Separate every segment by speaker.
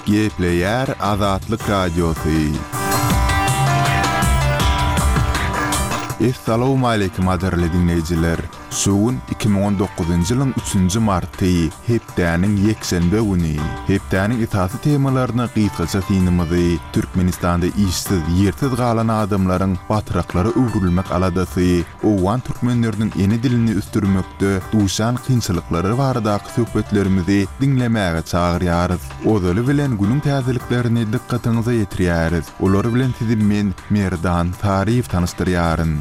Speaker 1: Gepleyer Azatlyk Radiosu. Assalamu alaykum aderli dinleyijiler. Sugun 2019-njy ýylyň 3-nji marty, hepdäniň ýekşenbe güni. Hepdäniň esasy temalaryna gysgaça synymyzy Türkmenistanda işsiz, ýersiz galan adamlaryň batyraklary öwrülmek aladasy, owan türkmenleriniň eni dilini üstürmekde duşan kynçylyklary baradaky söhbetlerimizi dinlemäge çagyrýarys. Ozaly bilen günüň täzeliklerini dikkatiňize ýetirýäris. Olar bilen sizi men Merdan Tarif tanystyrýaryn.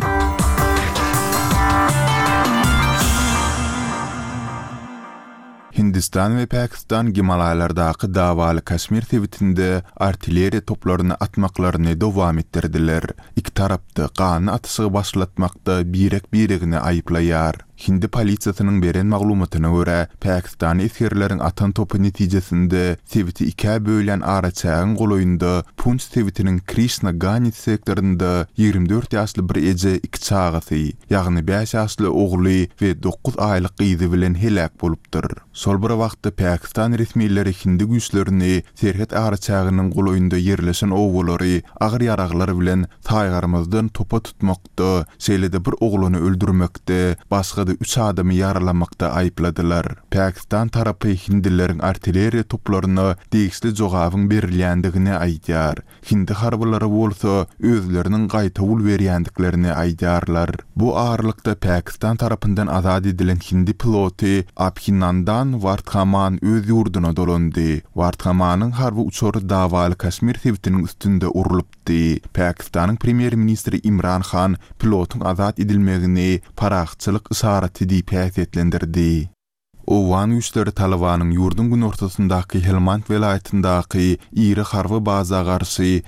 Speaker 1: Hindistan ve Pakistan Gimalaylardaky dawaly Kaşmir tebitinde artilleriya toplaryny atmaklaryny dowam etdirdiler. İki tarapda gany atışygy başlatmakda birek-biregini aýyplaýar. Hindi polisiýasynyň beren maglumatyna görä, Pakistan eskerleriň atan topu netijesinde tebiti ikä bölen araçagyň goloýunda Punch tebitiniň Krishna Gani sektorunda 24 ýaşly bir eje iki çagasy, ýagny 5 ýaşly ogly we 9 aýlyk gyzy bilen helak bolupdyr. Sol bir wagtda Pakistan resmiýetleri Hindi güýçlerini Serhat araçagynyň goloýunda ýerleşen owulary agyr ýaraglar bilen taýgarmazdan topa tutmakda, şeýlede bir ogluny öldürmekde, başga 3 adamy yaralamakda aýpladylar. Pakistan tarapy Hindileriň artilleriya toplaryna degişli jogabyň berilýändigini aýdýar. Hindi harbylary bolsa özleriniň gaýta ul berýändiklerini aýdýarlar. Bu ağırlykda Pakistan tarapyndan azad edilen Hindi piloty Abhinandan Wardhaman öz ýurduna dolandy. Wardhamanyň harby uçory dawaly Kaşmir tebitiniň üstünde urulupdy. Pakistanyň premier ministri Imran Khan pilotyň azad edilmegini paraqçylyk isaraty diýip häsiýetlendirdi. Owan güýçleri Talabanyň ýurdun gün ortasyndaky Helmand welaýatyndaky iri harby baza garşy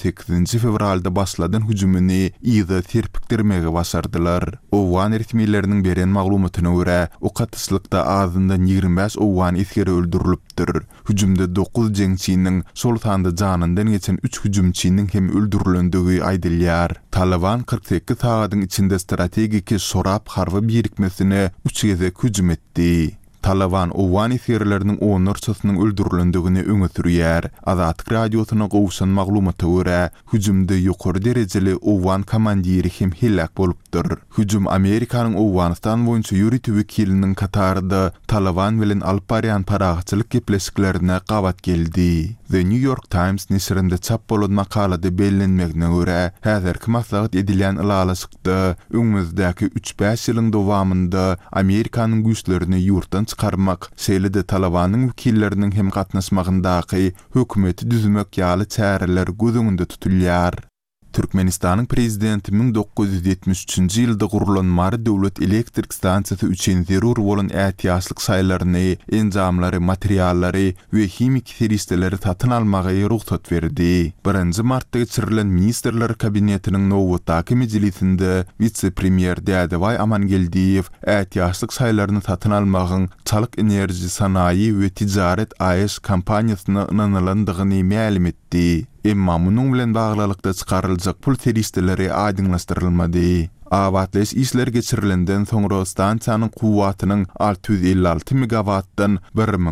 Speaker 1: 28 fevralda başladan hüjümini ýygy terpikdirmege başardylar. Owan resmiýetleriniň beren maglumatyna görä, o gatyşlykda azyndan 25 owan eskeri öldürilipdir. Hüjümde 9 jeňçiniň Sultanda janyndan geçen 3 hüjümçiniň hem öldürilendigi aýdylýar. Taliban 48 sagatyň içinde strategiki sorap harby birikmesine 3 geze hüjüm etdi. Taliban owan eskerleriniň 10-çysynyň öldürilendigini öňe sürýär. Azatlyk radiosyna gowşan maglumaty görä, hüjümde ýokary derejeli owan komandiri hem helak bolupdyr. Hüjüm Amerikanyň Owanistan boýunça ýürütü wekiliniň katarynda Taliban bilen alyp barýan paraqçylyk gepleşiklerine gabat geldi. The New York Times nesirinde çap bolan makalada bellenmegine görä, häzirki maslahat edilen ýalaşykda öňümüzdäki 3-5 ýylyň dowamında Amerikanyň güýçlerini ýurtdan çıkarmak, şeýlede Talabanyň wekilleriniň hem gatnaşmagyndaky hökümeti düzmek ýaly çäreler gözüňde tutulýar. Türkmenistanyň prezidenti 1973-nji ýylda gurulan Mary döwlet elektrik stansiýasy üçin zerur bolan ähtiýaçlyk saýlaryny, enjamlary, materiallary we himik seristeleri satyn almagy ruhsat berdi. 1-nji martda geçirilen ministrler kabinetiniň nowatdaky mejlisinde vice-premier Dädeway Amangeldiýew ähtiýaçlyk saýlaryny satyn almagyň çalyk enerji sanaýy we tijaret AS kompaniýasyna ynanylandygyny ma'lum etdi. Emma munyň bilen baglykda çykaryljak pul seristeleri aýdyňlaşdyrylmady. Awatleş işler geçirilenden soňra stansiýanyň kuwwatynyň 656 megawattdan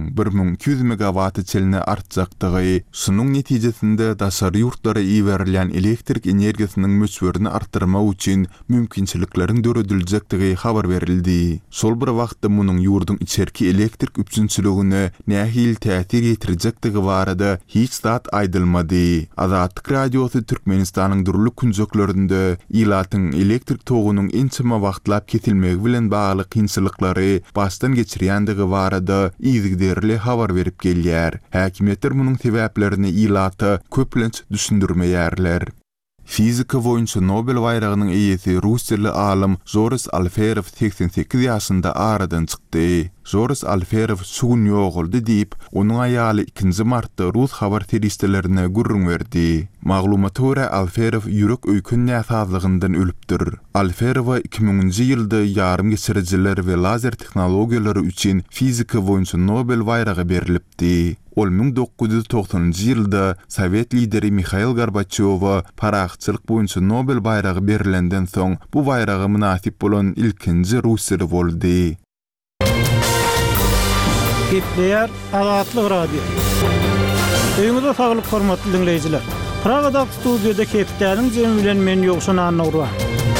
Speaker 1: 1200 megawatt çeline artjakdygy, şunyň netijesinde daşary ýurtlara iýerilýän elektrik energiýasynyň möçberini artdyrmak üçin mümkinçilikleriň dörediljektigi habar berildi. Şol bir wagtda munyň ýurdun içerki elektrik üpçünçiligine nähil täsir ýetirjektigi barada hiç zat aýdylmady. Azatlyk radiosy Türkmenistanyň durly künjeklerinde ýylatyň elektrik toğunun ençime wagtlap ketilmegi bilen bagly kynçylyklary başdan geçirýändigi barada ýygyderli habar berip gelýär. Häkimetler munyň sebäplerini ýylata köplenç düşündirmeýärler. Fizika boýunça Nobel bayragynyň eýesi Russiýaly alim Zoris Alferov 88 ýaşynda aradan çykdy. Zoris Alferov sugun ýoguldy diýip, onuň aýaly 2 martda Rus habar seristelerine gurrun berdi. Maglumata görä Alferov ýürek öýkün näsazlygyndan ölüpdir. Alferowa 2000-nji ýylda ýarym geçirijiler we lazer tehnologiýalary üçin fizika boýunça Nobel bayragi berilipdi. Ol 1990-njy ýylda Sowet lideri Mikhail Gorbaçowa paraqçylyk boýunça Nobel bayragi berilenden soň bu bayragy münasip bolan ilkinji Russiýaly boldy.
Speaker 2: Gepleyer Azatlyk Radio. Öýüňizde saglyk hormatly dinleýijiler. Pragada studiýada Kepdäniň jemi bilen men ýokşan anawra.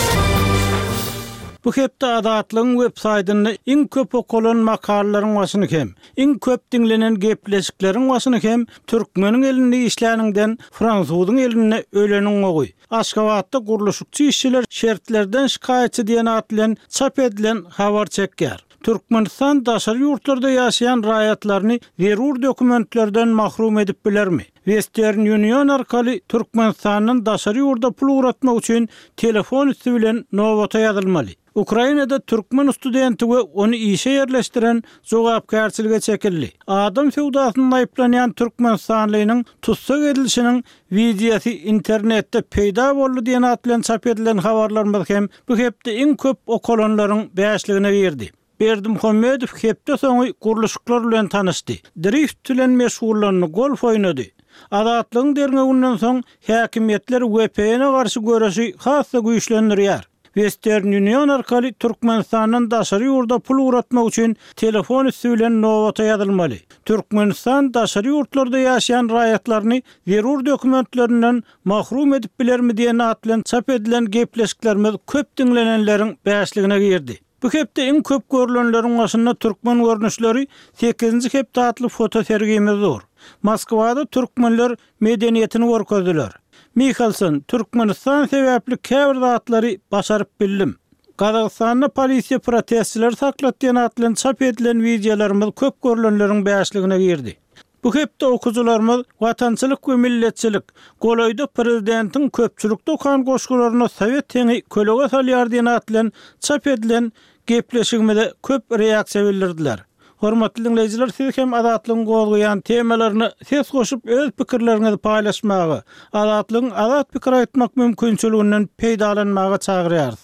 Speaker 2: Bu hepde adatlyň web-saýtyny iň köp okulan makalalaryň başyny hem, iň köp dinlenen gepleşikleriň başyny hem türkmeniň elinde işläningden fransuzyň eline öleniň ogy. Aşgabatda guruluşçy işçiler şertlerden şikaýetçi diýen at bilen çap edilen habar çekýär. Türkmenistan daşary ýurtlarda ýaşaýan raýatlaryny zerur dokumentlerden mahrum edip bilermi? Western Union arkaly Türkmenistanyň daşary ýurda pul uratmak üçin telefon üstü bilen nowata ýazylmaly. Ukrainada türkmen studenti we onu işe yerleştiren jogapkärçilige çekildi. Adam fewdasyny aýplanýan türkmenistanlynyň tutsak edilişiniň videosy internetde peýda boldy diýen at bilen çap edilen habarlarymyz hem bu hepde iň köp okulanlaryň bäşligine girdi. Berdimuhammedow hepde soňy guruluşyklar bilen tanışdy. Drift bilen meşgullandy, golf oýnady. Adatlygyň derňeginden soň häkimetler WPN-e garşy görüşi hassa güýçlendirýär. Western Union arkaly Türkmenistanyň daşary ýurda pul uratmak üçin telefon üstü bilen nowata ýazylmaly. Türkmenistan daşary ýurtlarda ýaşaýan raýatlaryny zerur dokumentlerinden mahrum edip bilermi diýen at bilen çap edilen gepleşiklerimiz köp dinlenenleriň bäşligine girdi. Bu hepde iň köp görülenleriň başynda türkmen görnüşleri 8-nji hepde atly foto sergimizdir. Moskwada türkmenler medeniýetini görkezdiler. Mikhalson, Türkmenistan sebäpli käbir zatlary başaryp bildim. Kazakstanda polisiýa protestçiler saklatýan atlan çap edilen videolarymyz köp görülenleriň bäşligine girdi. Bu hepde okujularymyz watançylyk we milletçilik, golaýda prezidentiň köpçülik dokan goşgularyna Sowet teňi kölege salýar diýen atlan çap edilen gepleşigimizde köp reaksiýa bildirdiler. Hormatly dinleýijiler, siz hem adatlygyň gozgaýan temalaryny ses goşup öz pikirleriňizi paýlaşmagy, adatlygyň azat pikir aýtmak mümkinçiliginden peýdalanmagy çagyrýarys.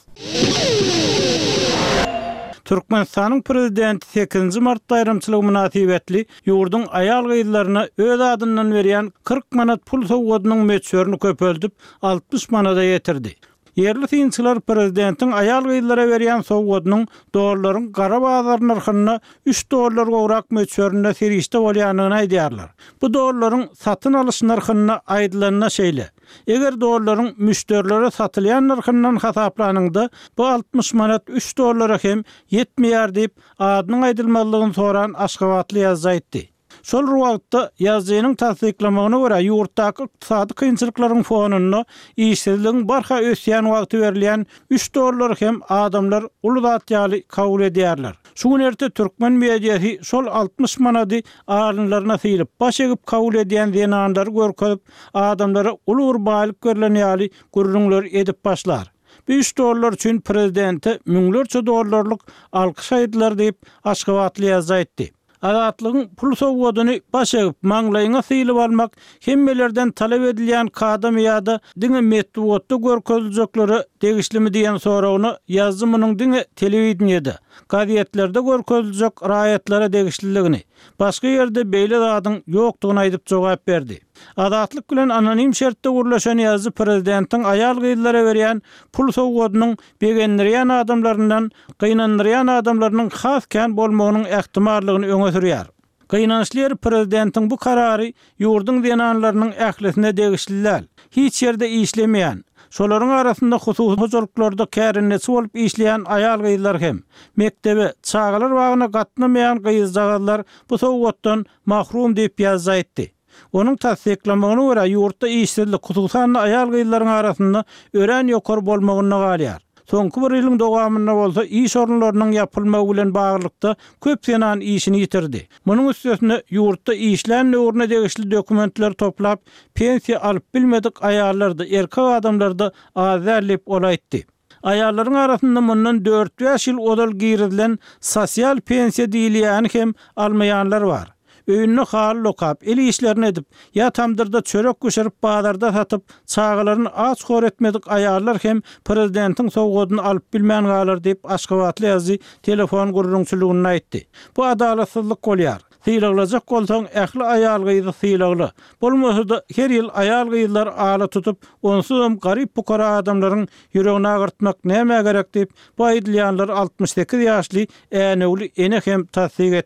Speaker 2: Türkmenistanyň prezidenti 8 martda aýrymçylyk münasibetli ýurdun aýal gyzlaryna öz adyndan berýän 40 manat pul sowgadynyň meçhörünü köpeltip 60 manata ýetirdi. Yerli synçylar prezidentiň aýal gyzlara berýän sowgadynyň dollaryň gara bazar narhyna 3 dollar gowrak meçhöründe serişde bolýanyny aýdýarlar. Bu dollaryň satyn alyş narhyna aýdylanyna şeýle. Eger dollaryň müşterilere satylýan narhyndan hasaplanyňda bu 60 manat 3 dollara hem ýetmeýär diýip adynyň aýdylmalygyny soran Aşgabatly ýazaýtdy. Şol wagtda ýazgynyň tasdiklamagyna görä ýurtdaky ykdysady kynçylyklaryň fonuna işsizligiň barha ösýän wagty berilýän 3 dollar hem adamlar uluzat ýaly kabul edýärler. Şu günlerde türkmen mediýasy şol 60 manaty arynlaryna sylyp baş egip kabul edýän denandary görkezip adamlara ulur baýlyk görülen ýaly gurrunlar edip başlar. 3 dollar üçin prezidente müňlerçe dollarlyk alkyş aýdylar diýip Aşgabatly ýazaýtdy. Adatlygyň pul sowgadyny baş egip maňlaýyna sylyp almak hemmelerden talep edilýän kadam ýa-da diňe metbuatda görkeziljekleri degişlimi diýen soragyny ýazymynyň diňe telewizionyada, gazetlerde görkeziljek raýatlara degişliligini, başga ýerde beýle zadyň ýokdugyny aýdyp jogap berdi. Adatlyk bilen anonim şertde gurulşan ýazdy prezidentiň aýal gyzlara berýän pul sowgadynyň begendirýän adamlaryndan gynandyrýan adamlarynyň has kän bolmagynyň ähtimallygyny öňe sürýär. Gynançlylar prezidentiň bu karary ýurdun denanlarynyň ählisine degişliler. Hiç ýerde işlemeýän, şolaryň arasynda hususy hojalyklarda kärinesi bolup işleýän aýal gyzlar hem mektebe çağalar wagyna gatnamaýan gyzlar bu sowgatdan mahrum diýip ýazaýtdy. Onun tasdiklamagyna görä ýurtda işsizlik hususan aýal gyzlaryň arasynda ören ýokary bolmagyna galýar. Soňky bir ýylyň dowamynda bolsa iş orunlarynyň ýapylmagy bilen baglykda köp senan işini ýitirdi. Munyň üstüne ýurtda işlän nöwrüne degişli dokumentler toplap pensiýa alyp bilmedik aýallarda, erkek adamlarda azarlyp olaýtdy. Aýallaryň arasynda mundan 4-5 ýyl odal girilen sosial pensiýa diýilýän hem almaýanlar bar. Öýünni hal lokap, eli işlerini edip, ya tamdırda çörek göşerip bazarda satıp, çağılarını aç hor etmedik ayarlar hem prezidentin sowgadyny alyp bilmän galar diýip Aşgabatly ýazdy telefon gurrunçylygyny aýtdy. Bu adalatsızlyk bolýar. Syýlagylajak bolsaň ähli aýal gyzy syýlagly. Bolmasa da her ýyl aýal gyzlar ala tutup, onsuzam garyp pukara adamlaryň ýüregine agyrtmak näme gerek diýip bu aýdylýanlar 68 ýaşly äneuli ene hem tasdik etdi.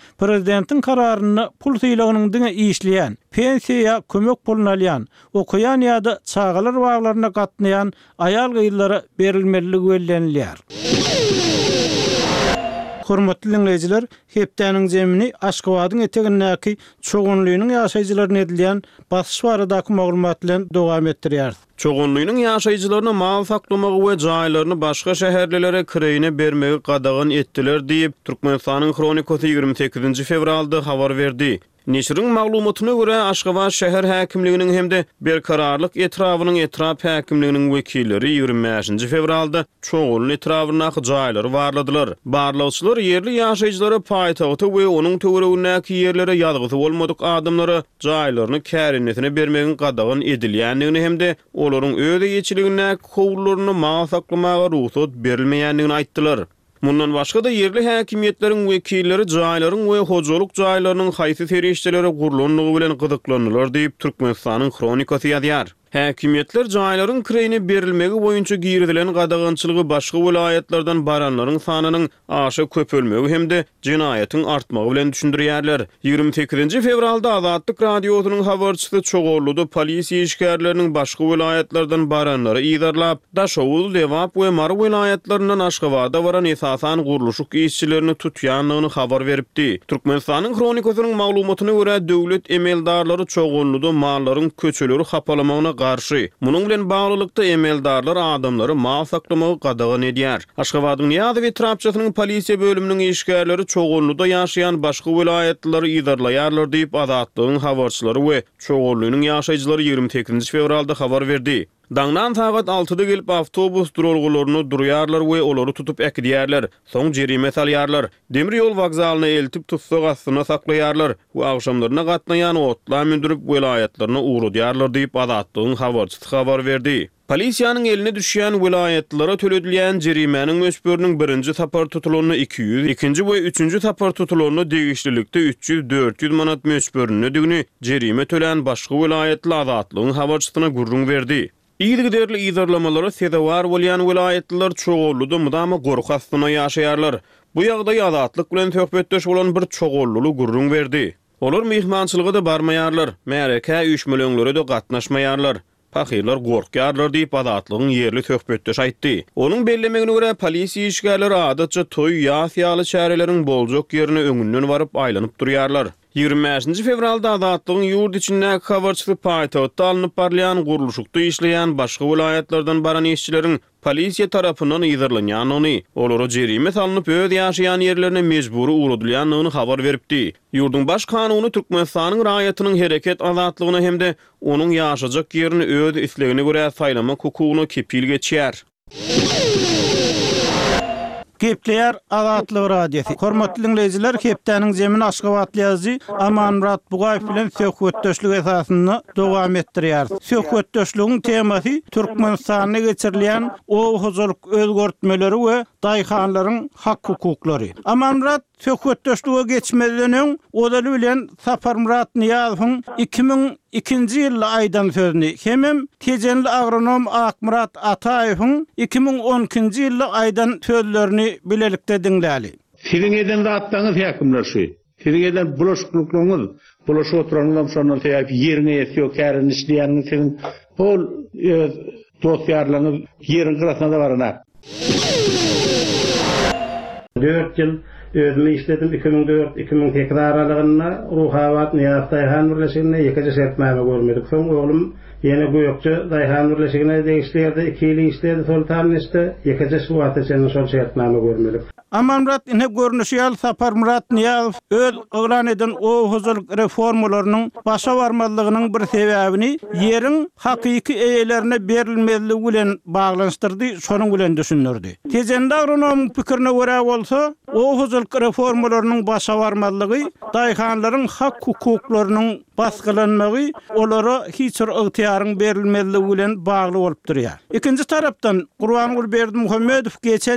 Speaker 2: Prezidentin kararyny pul sylygynyň diňe işleýän, pensiýa kömek pulunu alýan, okuyan ýa-da çağalar baglaryna gatnaýan aýal gyýylara berilmeligi bellenilýär. Hormatly dinleyijiler, hepdeniň zemini Aşgabatyň etegindäki çoğunluğynyň ýaşaýjylaryna edilýän basyş baradaky maglumat bilen dowam etdirýär.
Speaker 3: Çoğunluğynyň ýaşaýjylaryna mal saklamagy we jaýlaryny başga şäherlere kireyine bermegi gadagyn etdiler diýip Türkmenistanyň Kronikasy 28 fevralda habar berdi. Neşriň maglumatyna görä Aşgabat şäher häkimliginiň hemde berkararlyk etrawynyň etrap häkimliginiň wekilleri 25 fevralda çoğul etrawynaky jaýlary barladylar. Barlawçylar yerli ýaşaýjylara paýtagty we onuň töweregindäki ýerlere ýadgyty bolmadyk adamlara jaýlaryny kärinetine bermegin gadagyn edilýändigini hemde olaryň öýde ýeçiligine howlullaryny mal saklamaga ruhsat berilmeýändigini aýtdylar. Mundan başga da yerli häkimiýetleriň wekilleri jaýlaryň we hojalyk jaýlarynyň haýsy terişçilere gurulanyny bilen gyzyklanylar diýip Türkmenistanyň Kronikasy ýazýar. Häkimiýetler jaýlaryň kireyine berilmegi boýunça girdilen gadagynçylygy başga vilayetlerden baranlaryň sanynyň aşa köpölmegi hemde jinaýatyň artmagy bilen düşündirýärler. 28 fevralda Azatlyk radiosynyň habarçysy Çoğolluda polisiýa işgärleriniň başga vilayetlerden baranlary ýydarlap, Daşowul, Lewap we Mar vilayetlerinden Aşgabada baran esasan guruluşyk işçilerini tutýanlygyny habar beripdi. Türkmenistanyň Kronikasynyň maglumatyna görä döwlet emeldarlary Çoğolluda mallaryň köçeleri hapalamagyna garşy. Munyň bilen baglylykda emeldarlar adamlary mal saklamagy gadagyn edýär. Aşgabatyň ýa-da we Trapçasynyň polisiýa bölüminiň işgärleri Çoğolluda ýaşaýan başga vilayetlere ýydarlaýarlar diýip Azatlygyň habarçylary we Çoğollunyň ýaşaýjylary 28 fevralda habar berdi. Daňdan sagat 6-da gelip avtobus durulgularyny durýarlar we olary tutup äkidýärler. Soň jerime salýarlar. Demir ýol wagzalyna eltip tutsak astyna saklaýarlar we agşamlaryna gatnaýan otlar mündürip vilayetlerine uğradýarlar diýip Azatlygyň habarçysy habar berdi. Polisiýanyň eline düşýän vilayetlere töledilýän jerimeniň möçberiniň birinji tapar tutulanyny 200, ikinji we üçüncü tapar tutulanyny degişlilikde 300-400 manat möçberini digini jerime tölen başga vilayetli Azatlygyň habarçysyna gurrun berdi. İýdigiderli ýydarlamalara sedawar bolýan vilayetler Çoğolluda mudama gorku astyna ýaşaýarlar. Bu ýagdaý Azatlyk bilen töhbetdeş bolan bir çoğollulu gurrun berdi. Olar mehmançylyga da barmaýarlar, märeke üýtmelerine de gatnaşmaýarlar. Pahylar gorkýarlar diýip Azatlygyň yerli töhbetdeş aýtdy. Onuň bellemegine görä polisiýa işgärleri adatça toý ýa-ýaly çäreleriň boljak ýerine öňünden baryp aýlanyp durýarlar. 25 fevralda Azatlygyň ýurt içindäki habarçysy paýtagtda alınıp barlayan guruluşykda işleýän başga vilayetlerden baran işçileriň polisiýa tarapyndan ýydarlanýanyny, olary jerime salynıp öz ýaşaýan ýerlerine mejburi uğradylýanyny habar beripdi. Ýurduň baş kanuny Türkmenistanyň raýatynyň hereket azatlygyna hemde onuň ýaşajak ýerini öz islegine görä saýlamak hukugyny kepil geçýär.
Speaker 2: Gepleýär Azatlyk radiosu. Hormatly dinleyijiler, hepdeniň zemin Aşgabatly ýazy Amanmurat Bugaýew bilen söhbetdeşlik esasyny dowam etdirýär. Söhbetdeşligiň temasy Türkmenistanyna geçirilýän ow-hojalyk özgörtmeleri we daýhanlaryň hak hukuklary. Amanmurat söhbetdeşlige geçmeden öň odaly bilen Saparmurat Niýazowyň 2002-nji ýyly aýdan sözüni hemem tejenli agronom Akmurat Ataýewiň 2012-nji ýyly aýdan sözlerini bilelikde dinläli.
Speaker 4: Siziň eden zatlaňyz häkimleşi. Siziň eden bulaşyklygyňyz, bulaşyp oturanyňyz şondan täýip ýerine ýetýär, kärin işleýäniň siziň bol dosýarlaryňyz ýerin gyrasynda da barana. 4 ýyl özümi işledim 2004-2008 aralygyna Ruhabat Niýaz Daýhan birleşigine ýekiji sertmäme görmedik. Soň oglum ýene goýokçy Daýhan birleşigine degişdirdi, 2 ýyl işledi, sultan işte ýekiji suwata sen şol sertmäme görmedik.
Speaker 2: Amanmurat ine görnüşi ýaly Saparmurat Niýazow öz oglan eden ow-hojalyk reformalarynyň başa barmalygynyň bir sebäbini ýeriň hakyky eýelerine berilmezligi bilen baglanşdyrdy, şonuň bilen düşünürdi. Tejenli agronom pikirine görä bolsa, ow-hojalyk reformalarynyň başa barmalygy daýhanlaryň hak hukuklarynyň basgylanmagy olara hiç bir ygtyýaryň berilmezligi bilen bagly bolup durýar. Ikinji tarapdan Gurbanguly Berdimuhammedow geçen ýyl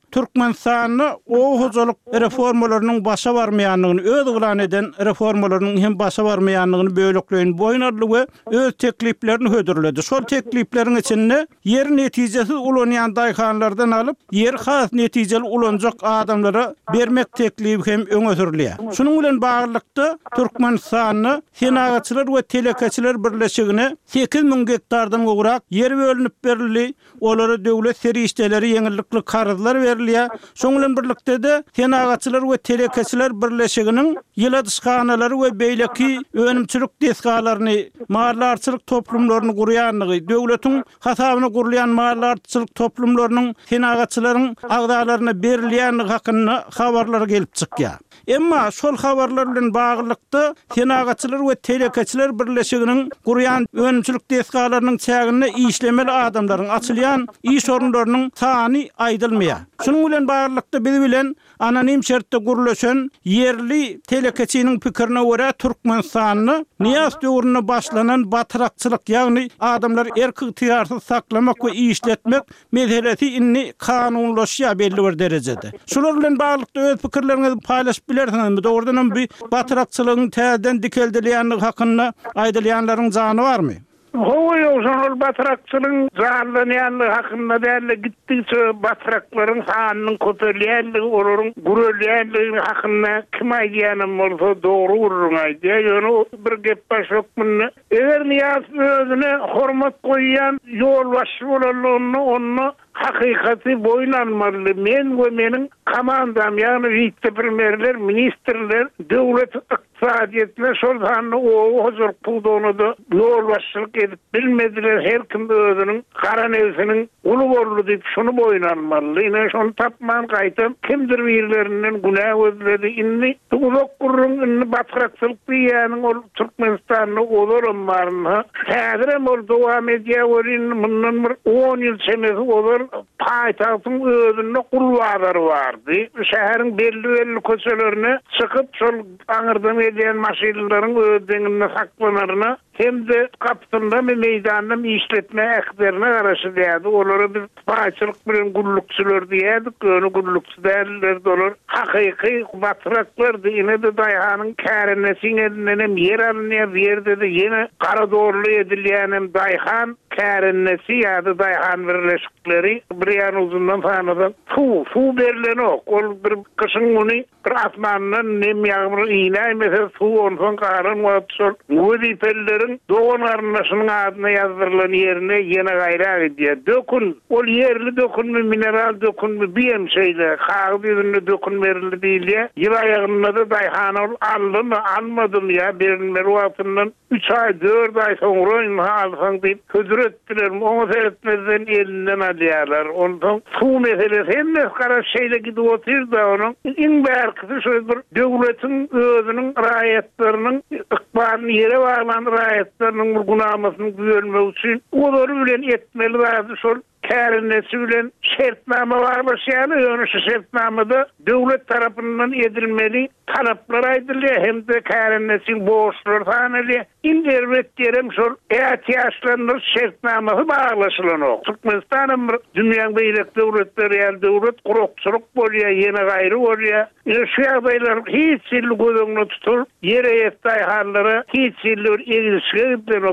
Speaker 2: Türkmenistanyny o hozaluk reformalarynyň başa barmaýanlygyny, öz gılan eden reformalarynyň hem başa barmaýanlygyny böлекleýin boýnarlygy öz tekliplerini hödürledi. Şol teklipleriň içinde yer netijesi ulanýan daýhanlardan alyp, yer has netijeli ulanjak adamlara bermek teklipi hem öňe sürülýär. Şunuň bilen baglykda Türkmenistanyny Senagatçylar we Telekaçylar birleşigine 8000 hektardan gowrak yer bölünip berildi. Olara döwlet serişdeleri ýeňillikli karzlar berilýär. Şoň bilen birlikde de Senagatçylar we Telekaçylar birleşiginiň ýyladyşkanalary we beýleki önümçilik desgalaryny, mahallarçylyk toplumlaryny gurýanlygy, döwletiň hasabyna gurulýan mahallarçylyk toplumlarynyň Senagatçylaryň agdalaryna berilýän hakyna habarlar gelip çykýar. Emma şol habarlar bilen baglykda Senagatçylar we Telekaçylar birleşiginiň gurýan önümçilik desgalarynyň çägine işlemeli adamlaryň açylýan iş orunlarynyň sany aýdylmaýar. Şunuň bilen baglykda biz bilen anonim şertde gurulaşan yerli telekaçynyň pikirine görä Türkmenistanyny Niýaz döwrüne başlanan batyrakçylyk, ýagny adamlar erki ýarsyz saklamak we işletmek meselesi inni kanunlaşýar belli bir derejede. Şular bilen baglykda öz pikirleriňizi paýlaşyp bilersiňizmi? Dogrudan bir batyrakçylygyň täzeden dikeldilýänligi hakyna aýdylýanlaryň jany barmy?
Speaker 5: Hoy ozanol batyrakçylygyň zarlanýanlygy hakynda däle gittikçe batyraklaryň sanynyň köterilýänligi, olaryň gurulýanlygy hakynda kim aýdýanym bolsa dogry urun aýdýar. Ýöne bir gep başokmyny. Eger Niýaz özüne hormat goýýan ýolbaşçy bolanlygyny onu hakykati boýlanmaly. Men we meniň komandam, ýagny vice-premierler, ministrler, döwlet iqtisadiýetine şol sanyny o hozur puldony da ýolbaşçylyk edip bilmediler. Her kim özüniň gara nefsiniň uly boldy diýip şunu boýlanmaly. Ine şonu tapman gaýtam. Kimdir birlerinden günah özledi. Inni uzak gurrun inni batyrakçylyk diýäniň ol Türkmenistanyny olarym barmy? Häzirem ol dowam edýär werin mundan bir 10 ýyl çemesi olar paýtagtyň özünde gulwadary bardy. Şäheriň belli köçelerine çykyp şol aňyrdan edýän maşinalaryň özüňinde saklanaryna hem de kaptynda meýdanda işletme ähderine garaşy diýdi. Olary biz paýçylyk bilen gullukçylar diýdik. Öňe gullukçy däller dolar. Hakyky batraklar diýene de daýhanyň kärenesinden yer alynýar, ýerde de ýene gara dorly edilýän daýhan kärennesi ýa-da daýhan birleşikleri bir ýan uzundan fanadan su berilen ok. Ol bir kışın güni bir asmandan nem ýağmur iýnäý mesela su ondan garyn wagtçyl wezipellerin doğan arnaşynyň adyna ýazyrylan ýerine ýene gaýra edýär. Dökün, ol ýerli dökünmi, mineral dökünmi biýem şeýle, hagy ýerine dökün berildi diýilýär. Ýyl aýagynda da daýhan ol aldymy, almadym ýa berilme wagtyndan 3 ay 4 ay soňra alsaň diýip hödüretdiler. Onu seyretmezden elinden alýarlar. Ondan su meselesi hem de gara şeýle gidip otyr da onun iň bärkisi şöyle bir döwletiň özüniň raýatlarynyň ykbalyny ýere baglan raýatlarynyň bir günahmasyny görmek üçin olary bilen etmeli bazı şol kärennesi bilen şertname barlaşýan, ýöne şu şertnamada döwlet tarapyndan edilmeli talaplar aýdylýar hem de kärennesi borçlar sanalýar. İnderwet derem şol ähtiýaçlaryň şertnamasy baglaşylan ok. Türkmenistanyň dünýäň beýlek döwletleri ýa döwlet gurupçylyk bolýar, ýene gaýry bolýar. Şu ýagdaýlar hiç ýyl gözüňde tutup, ýere ýetdi hallary hiç ýyl egilşip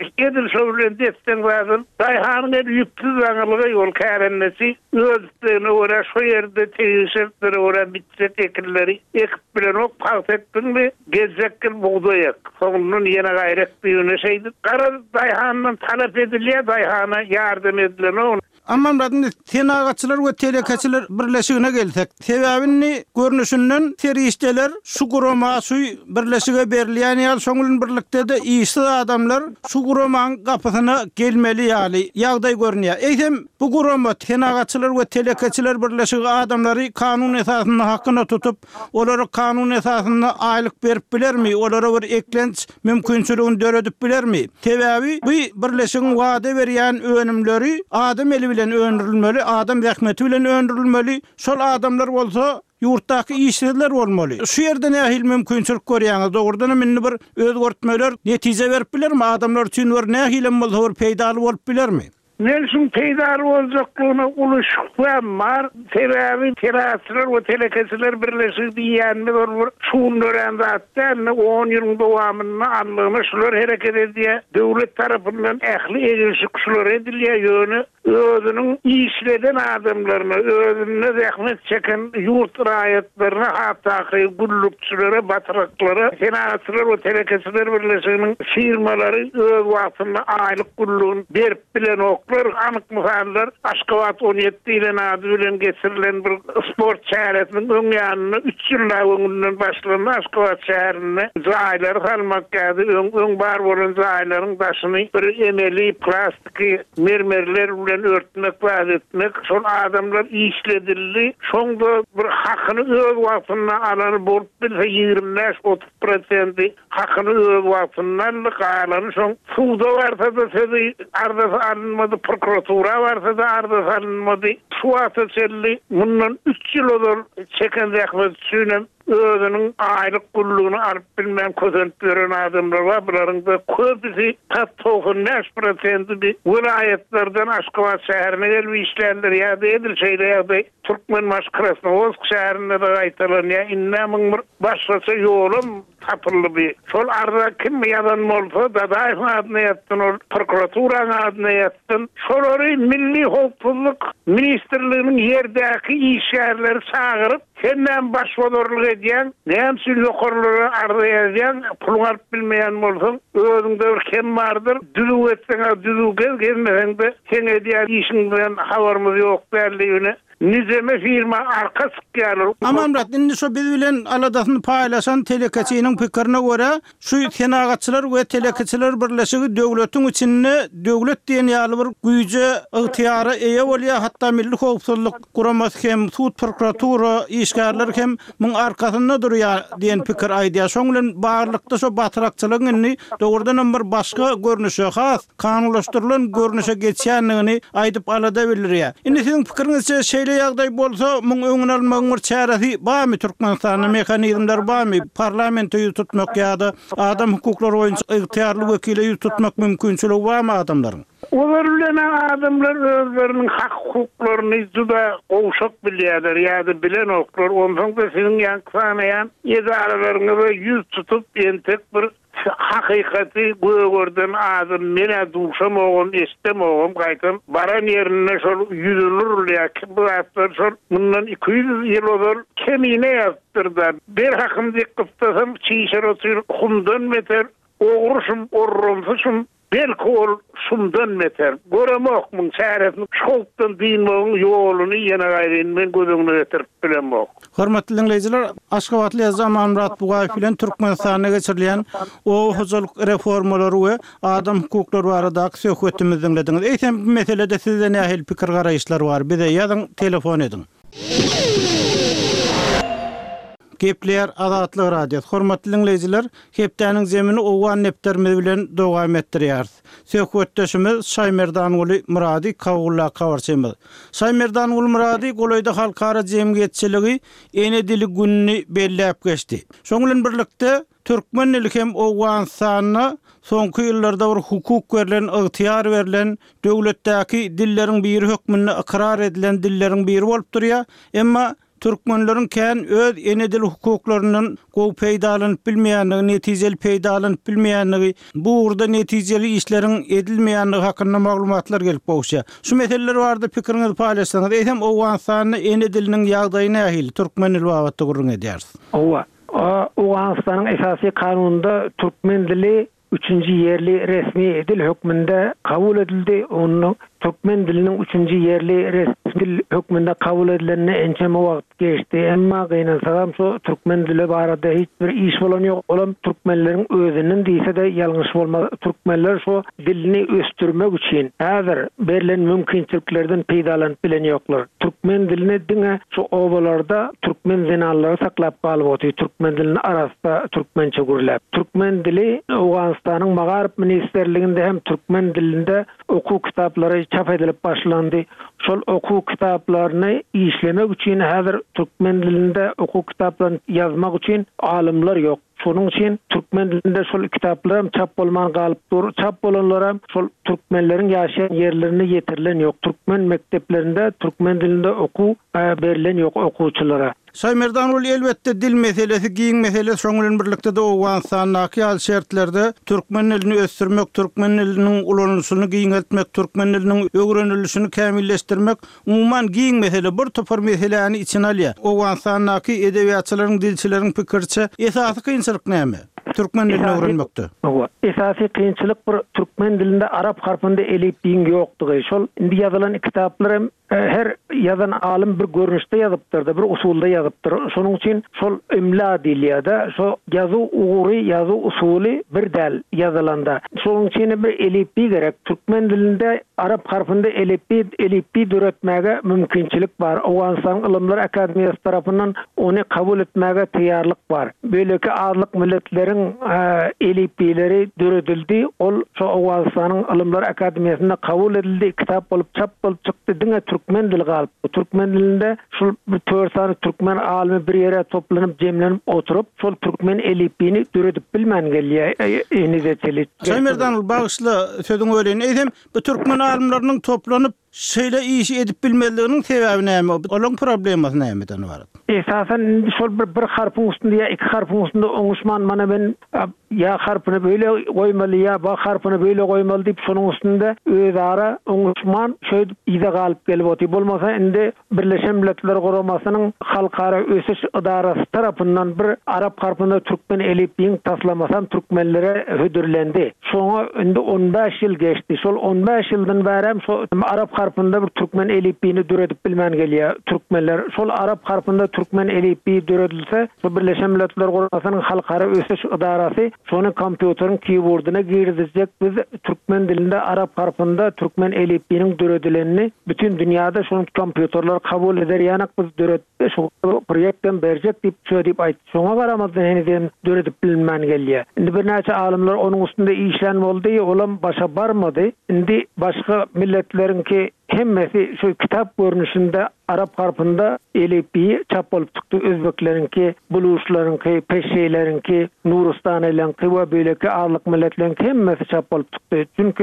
Speaker 5: edil bilen destek bazyn daýhanyň ýükli zaňylygy ýol kärennesi özüne ora şu ýerde teýişleri ora bitset ekilleri ekip bilen ok paýsetdiňmi gezekil buğdaýak. Soňundan ýene gaýret diýene şeýdi. Gara daýhanyň talap edilýär, daýhana ýardam edilen.
Speaker 2: Amman badyn Senagatçylar we Telekaçylar birleşigine gelsek, sebäbini görnüşinden terişdeler şu gurama suy birleşige berilýän ýaly şoňulyň birlikde de işsiz adamlar şu guramanyň gapysyna gelmeli ýaly ýagdaý görnýär. Eýsem bu gurama Senagatçylar we Telekaçylar birleşigi adamlary kanun esasyny hakyna tutup, olary kanun esasyny aýlyk berip bilermi? Olara bir eklenç mümkinçiligini döredip bilermi? Sebäbi bu birleşigiň wada berýän önümleri adam eli bilen öndürilmeli, adam rahmeti bilen öndürilmeli. Şol adamlar bolsa ýurtdaky işçiler bolmaly. Şu ýerde nähil mümkinçilik görýäňiz? Dogrudan minni bir özgörtmeler netije berip bilermi? Adamlar üçin bir nähil bolsa bir peýdaly bolup bilermi?
Speaker 5: Men şun peýdar boljaklygyna uly şüphem bar. Sebebi teatrar we telekesiler birleşip diýenler bir şuun öğrendi hatta 10 ýylyň dowamyny allygyna şular hereket edýär. Döwlet tarapyndan ähli egilşik şular edilýär ýöne özüniň işleden adamlaryna, özüne zähmet çeken ýurt raýatlaryna, hatda gullukçylary, batraklary, teatrar we telekesiler birleşiginiň firmalary öz wagtyna aýlyk gullugyny berip bilen oklar, anyk misallar Aşgabat 17 ýylyň ady bilen geçirilen bir sport şäheriniň öňýanyny 3 ýyllar öňünden başlanan Aşgabat şäherine jaýlary salmak kädi, öň bar bolan jaýlaryň başyny bir emeli plastik mermerler bilen örtmek etmek, şol adamlar işledildi. Şonda bir hakyny öz wagtyna alan bolup bilse 25-30% hakyny öz wagtyna alany şoň suwda barsa da sedi arda alınmadı, prokuratura varsa da arda alınmadı. Şu atı çelli bundan 3 ýyl çeken zähmet sünem özüniň aýlyk gullugyny alyp bilmem közenip beren adamlar bar. Bularyň da köpüsi tattoğun 5% bir vilayetlerden Aşgabat şäherine gelip işlendir ýa-da edil şeýle ýa-da Türkmen Maşkrasnowsk şäherine de gaýtalan ýa innamin bir başgaça ýolum tapyldy bir. Şol arda kim ýadan bolsa da daýma adyna ýetdi, ol prokuratura adyna ýetdi. Şolary Milli Howpsuzlyk Ministrliginiň ýerdäki işgärleri çagyryp senden başwodorlyk edýän, näme sülýokorlary arda ýazýan, pul alyp bilmeýän bolsaň, özüňde bir kim bardyr, düzüp etseňe düzüp gelmeňde sen edýän işiňden habarymyz ýok derligine. Nizeme firma arka sıkýarlar.
Speaker 2: Amamrat, indi şu biz bilen aladasyny paýlaşan telekeçiniň pikirine görä, şu tenagatçylar we telekeçiler birleşigi döwletiň içinde döwlet diýen ýaly bir güýje ygtyýary eýe bolýar, hatda Milli Howpsuzlyk guramasy hem sud prokuratura işgärler hem muň arkasynda durýar diýen pikir aýdýar. Şoň bilen barlykda şu batrakçylygyny dogrudan bir başga görnüşe has, kanunlaşdyrylan görnüşe geçýänligini aýdyp alada bildirýär. Indi siziň pikiriňizçe ýagdaý bolsa, muň öňüne almagyň bir çäresi barmy? Türkmenistanyň mehanizmleri barmy? Parlamenty tutmak ýa-da adam hukuklary boýunça ygtyýarly wekili tutmak mümkinçiligi barmy adamlaryň?
Speaker 5: Olar bilen adamlar özleriniň hak hukuklaryny juda gowşak bilýärler, ýa-da bilen oklar. Ondan da siziň ýankysaňyň edaralaryňyza ýüz tutup entek bir hakykati göwürden adam mene duşamagam, estemagam gaýtam. Baran ýerine şol ýüzülür ýa-ki bu atlar şol bundan 200 ýyl ozar kemine ýaptyrdylar. Bir hakymdy gyptasam çiýşer otur humdan meter oğruşum orrumsum belki ol şundan meter. Göremek mün çäresini şolpdan diýmegiň ýoluny ýene gaýryn men gözüňe getirip bilenmek.
Speaker 2: Hormatly dinleýijiler, Aşgabatly ýazan Amrat Bugaýew bilen Türkmenistana geçirilýän o huzulyk reformalary we adam hukuklary barada söhbetimizi dinlediňiz. Eýsem bu meselede sizden nähil pikir garaýşlar bar? Bize ýazyň, telefon ediň. Gepler Azatlyk Radio. Hormatly dinleýijiler, hepdäniň zemini owan nepterimiz bilen dowam etdirýär. Söhbetdeşimiz Şaýmerdan uly Murady Kawulla kawarçymyz. Şaýmerdan uly Murady Golaýda halkara jemgyýetçiligi ene dili günni belläp geçdi. Şoň bilen birlikde Türkmenlik hem owan sanyna soňky ýyllarda bir hukuk berilen, ygtyýar berilen, döwletdäki dilleriň biri hökmünde ikrar edilen dilleriň biri bolup durýar. Emma Türkmenleriň kän öz ene dil hukuklarynyň gowy peýdalanyp bilmeýänligi, netijeli peýdalanyp bilmeýänligi, bu urda netijeli işleriň edilmeýänligi hakynda maglumatlar gelip bolýar. Şu meseleler barada pikiriňizi paýlaşsaňyz, eýsem owan sanyny ene diliniň ýagdaýyna nähili Türkmen dili babatda gurrun edýärsiz.
Speaker 6: Owanstanyň esasy kanununda Türkmen dili 3-nji ýerli resmi dil hökmünde kabul edildi. Onu Türkmen diliniň 3-nji ýerli resmi dil hökmünde kabul edilenine ençeme wagt geçdi. Emma gynasagam şu Türkmen dili barada hiç bir iş bolan ýok. Olam Türkmenleriň özünün diýse-de ýalňyş bolmaz. Türkmenler şu dilini östürmek üçin häzir berilen mümkinçiliklerden peýdalanyp bilen ýoklar. Türkmen dilini diňe şu obalarda Türkmen zenallary saklap galyp otyr. Türkmen dilini arasda Türkmençe gürläp. Türkmen dili Awganystanyň Magarip ministerliginde hem Türkmen dilinde okuu kitaplary çap edilip başlandy. Şol okuu kitaplaryny işlemek üçin häzir Türkmen dilinde okuu kitaplaryny ýazmak üçin alymlar ýok. Şonuň üçin türkmen dilinde şol kitaplarym çap bolman galypdyr. Çap bolanlaram şol türkmenleriň ýaşaýan ýerlerini ýetirlen ýok. Türkmen mekdeplerinde türkmen dilinde okuw berilen ýok okuwçylara.
Speaker 2: Saýmerdan ol elbetde dil meselesi, giň meselesi şoňuň birlikde de Owganstanyň ýal şertlerinde türkmen dilini ösdürmek, türkmen diliniň ulanýysyny giňeltmek, türkmen diliniň öwrenilişini kämilleşdirmek umumyň giň mesele bir topar meseleni içine alýar. Owganstanyň edebiýatçylaryň, dilçileriň pikirçe esasy kynçylyk näme? Türkmen dilini öwrenmekde.
Speaker 6: Esasy kynçylyk bir türkmen dilinde arap harpynda elipdiň ýokdugy. Şol indi ýazylan kitaplarym her yazan alim bir görnüşde yazıptır da bir usulda yazıptır. Şonuň üçin şol imla diliyada şo ýazyw ugury, ýazyw usuly bir däl yazılanda. Şonuň üçin bir elipdi gerek. Türkmen dilinde arap harpynda elipdi döretmäge mümkinçilik bar. Owganstan Ilymlar Akademiýasy tarapyndan ony kabul etmäge taýýarlyk bar. Böyleki azlyk milletleriň elipdileri döredildi. Ol şo Owganstanyň Ilymlar Akademiýasynda kabul edildi. Kitap bolup çap bolup çykdy. Diňe türkmen dili galyp. Türkmen dilinde şol bir 4 sany türkmen alimi bir ýere toplanyp jemlenip oturup şol türkmen elipdini döredip bilmän gelýär. Enizeteli.
Speaker 2: Saýmerdan bagyşly sözüň öýlen eýsem, bu türkmen alimleriň toplanyp şeýle iş edip bilmeliliginiň sebebi näme? Olaň problemasy nämeden bar?
Speaker 6: Esasen şol bir harpyň üstünde ýa iki harpyň üstünde oňuşman mana ben ýa harpyny böyle goýmaly ýa ba harpyny böyle goýmaly diýip şonuň üstünde özara oňuşman şöýdip ýa galyp gelip oty. Bolmasa indi Birleşen Milletler Guramasynyň halkara ösüş idarasy tarapyndan bir arap harpynda türkmen elipdiň taslamasam türkmenlere hödürlendi. Şoňa indi 15 ýyl geçdi. Şol 15 ýyldan bäri şo arap harpynda bir türkmen elipdiňi döredip bilmän gelýär türkmenler. Şol arap harpynda türkmen elipdi döredilse, şo Birleşen Milletler Guramasynyň halkara ösüş idarasy şonu kompýuteriň keyboardyna girdizjek. Biz türkmen dilinde arap harpynda türkmen elipdiňiň döredilenini bütün dünýäde şonu kompýuterler kabul eder. Ýa-ni biz döredip şu proýekden berjek diýip söýdip aýtdy. Şoňa garamazdan henüz döredip bilmän gelýär. Indi bir näçe alimler onuň üstünde işlen boldy, olam başa barmady. Indi başga milletleriňki hemmesi şu kitap görünüşünde arap harpynda elipdi çap bolup çykdy. Özbekleriňki, buluşlaryňki, peşeýleriňki, Nuristanylaryňki we böyleki azlyk milletleriňki hemmesi çap bolup çykdy. Çünki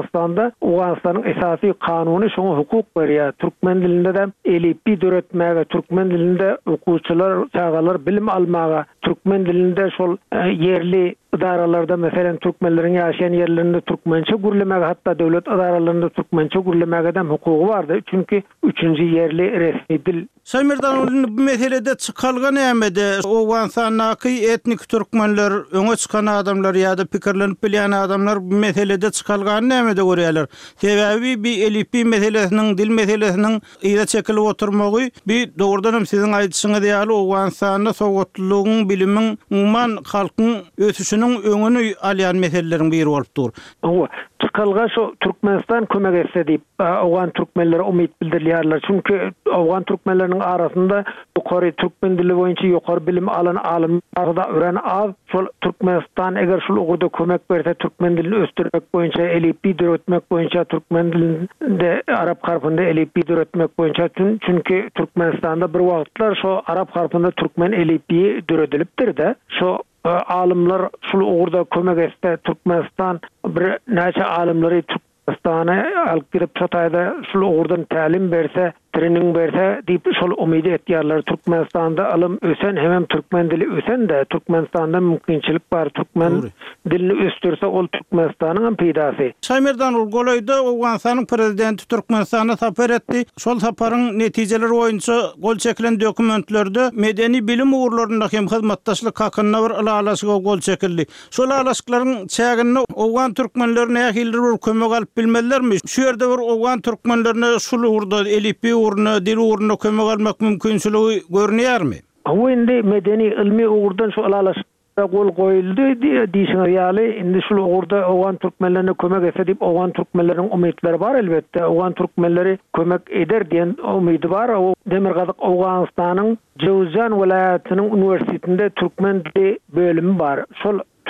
Speaker 6: Owganstanyň esasy kanuny şoňa hukuk berýär. Türkmen dilinde de elipdi döretmäge, türkmen dilinde okuwçylar, çağalar bilim almaga, türkmen dilinde şol yerli idaralarda meselen türkmenleriň ýaşaýan ýerlerinde türkmençe gürlemäge, hatda döwlet idaralarynda türkmençe gürlemäge de hukugy bardy. Çünki 3-nji yerli resmi dil.
Speaker 2: Saýmerdan bu meselede çykalgan nämede? Owganstanyň etnik türkmenler, öňe çykan adamlar ýa-da pikirlenip bilýän adamlar bu meselede çykalgan nämede görýärler? Sebebi bir elipdi meselesiniň, dil meselesiniň ýa çekilip oturmagy bir dogrudan siziň aýdyşyňyz ýaly Owganstanyň sowgatlygyň, bilimiň, umman halkyň ösüşiniň öňüni alýan meseleleriň biri bolup dur.
Speaker 6: Çykalga şu Türkmenistan kömek etse diýip Owgan türkmenleri umyt bildirýärler. Çünki Owgan türkmenleriniň arasynda ýokary türkmen dili boýunça ýokary bilim alan alimlarda ören az. Şol Türkmenistan eger şol ugurda kömek berse türkmen dilini östürmek boýunça elipdi döretmek boýunça türkmen dilinde arap harpynda elipdi döretmek boýunça çünki Türkmenistanda bir wagtlar şu arap harpynda türkmen elipdi döredilipdir de şu alimler şol ugurda kömek etse Türkmenistan bir näçe alimleri Türkmenistan'a alyp girip çataýda şol ugurdan tälim berse, trening berse diýip şol umydy etýärler. Türkmenistanda alym ösen hem türkmen dili ösen de Türkmenistanda mümkinçilik bar. Türkmen dilini östürse ol Türkmenistanyň peýdasy.
Speaker 2: Saýmerdan ol golaýda Owganstanyň prezidenti Türkmenistana sapar etdi. Şol saparyň netijeleri boýunça gol çekilen dokumentlerde medeni bilim ugurlarynda hem hyzmatdaşlyk hakyna bir alalaşyga gol çekildi. Şol alaşyklaryň çägini Owgan türkmenlerine ýa-da kömek alyp bilmelilermi? Şu ýerde bir Owgan türkmenlerine şol ugurda elipdi uguruna, dil uguruna kömek almak mümkinçiligi görünýärmi?
Speaker 6: O indi medeni ilmi ugurdan şu alalaşyk gol goýuldy diýişiňiz ýaly. Indi şol ugurda Owgan türkmenlerine kömek etse diýip Owgan türkmenleriň umytlary bar elbetde. Owgan türkmenleri kömek eder diýen umydy bar. O Demirgazyk Owganstanyň Jowzjan welaýatynyň universitetinde türkmen dili bölümi bar. Şol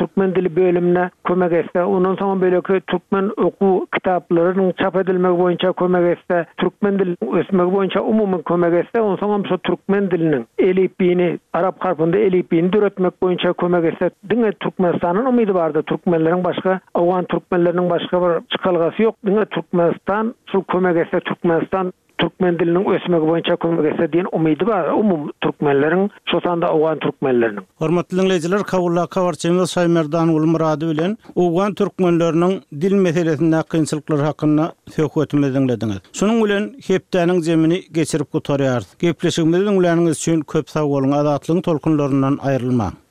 Speaker 6: türkmen dili bölümüne kömek etse, ondan soň belki türkmen oku kitaplarının çap edilmegi boýunça kömek etse, türkmen dilini ösmegi boýunça umumy kömek etse, ondan soň şu türkmen dilinin elifbini, Arap harfinde elifbini düretmek boýunça kömek etse, diňe Türkmenistanyň umydy bardy. Türkmenleriň başga, Awgan türkmenleriniň başga bir çykalgasy ýok. Diňe Türkmenistan şu kömek etse, Türkmenistan türkmen diliniň ösmegi boýunça kömek etse diýen umydy bar. Umum türkmenleriň, şu sanda Awgan türkmenleriniň.
Speaker 2: Hormatly dinleýijiler, Kabulla Kawarçymy Saýmerdan Ulmurady bilen Awgan türkmenleriniň dil meselesinde kynçylyklary hakynda söhbetimizi dinlediňiz. Şunuň bilen hepdeniň jemini geçirip gotarýar. Gepleşigimizi dinleýäniňiz üçin köp sag boluň. Azatlygyň tolkunlaryndan aýrylma.